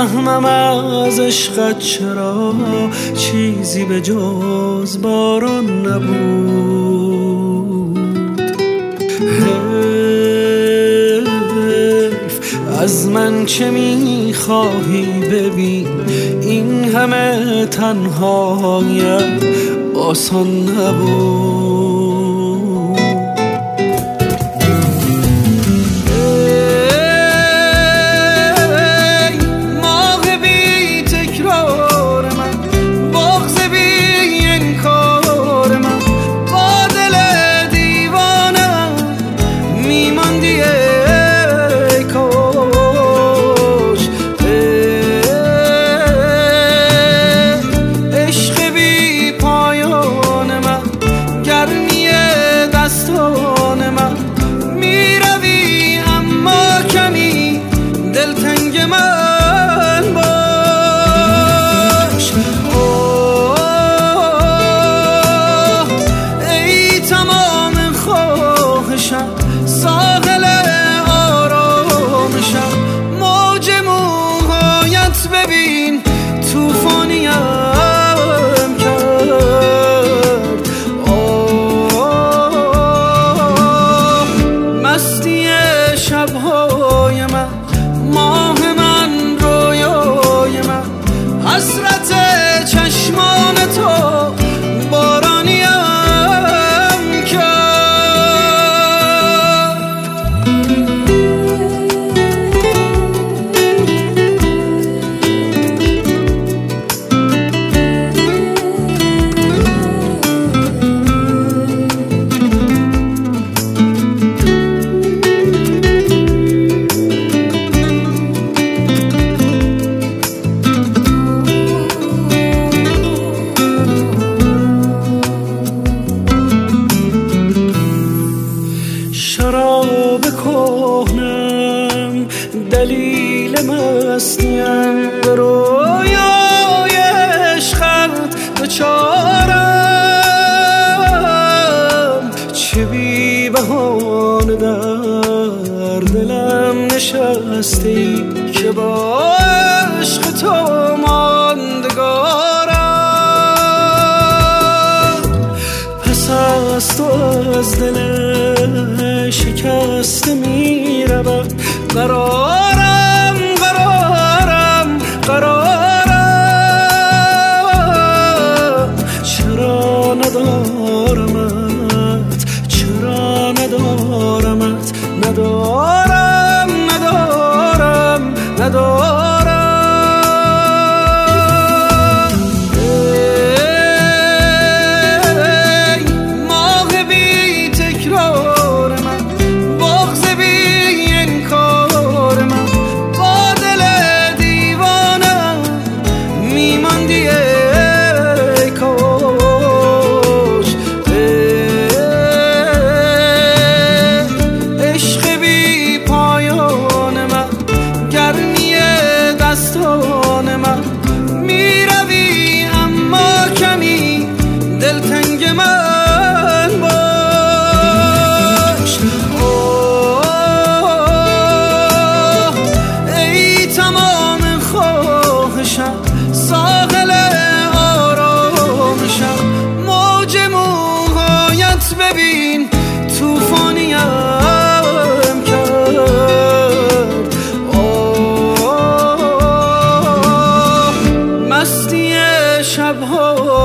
نمیفهمم از عشقت چرا چیزی به جز باران نبود. حیف از من چه میخواهی ببین، این همه تنهایم آسان نبود. ساحل آرامشم، موج موهایت ببین توفانیم کرد. مستی شبهای من، ماه من، رویای من، حسرت چشمان تو بارانیم بکنم دلیل مستیم، به رویای عشقت دچارم. چه بی بهانه در دلم نشستی که با عشق تو ماندگارم. پس از تو از دل شکسته می رود قرارم، قرارم، قرارم. چرا ندارمت، چرا ندارمت، ندارم، ندارم، ندارم. دلتنگ من باش. ای تمام خواهشم، ساحل آرامشم، موج موهایت ببین توفانیم کرد. مستی شبها